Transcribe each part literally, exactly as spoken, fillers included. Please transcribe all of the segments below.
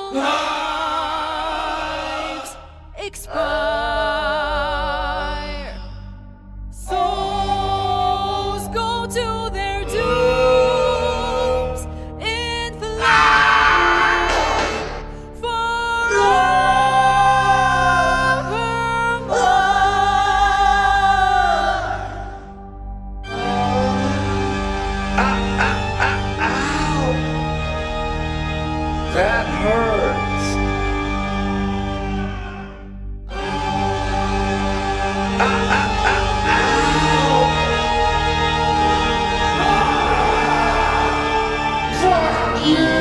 lives expire. Souls go to their dooms in the light That hurts. Ow, ow, ow, ow. Fuck you.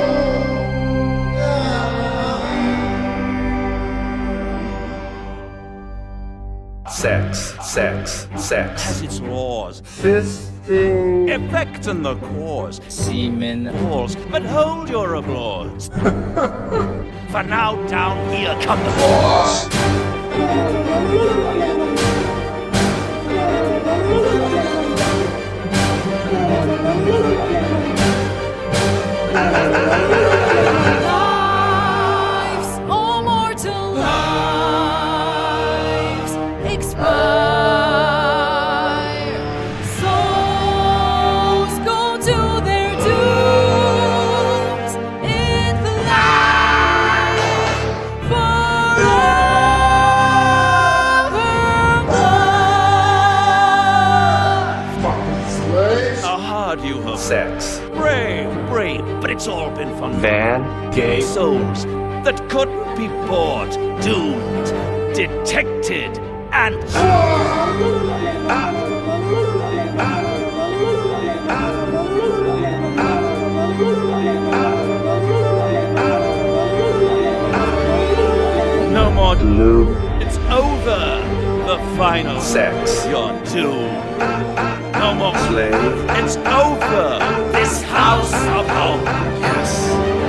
Sex, sex, sex. Has its laws, Fisting. effect and the cause, Semen. balls, but hold your applause. For now down here come the balls. lives, all mortal lives expire. Souls go to their dooms in the light forevermore. Fucking slaves. How hard you have Sex. brave, brave, but it's all been fun. Van, gay, Souls that couldn't be bought, doomed, detected, and no more. lube, It's over. The final. sex, You're doomed. No more. slave, It's over. This house of hope. yes.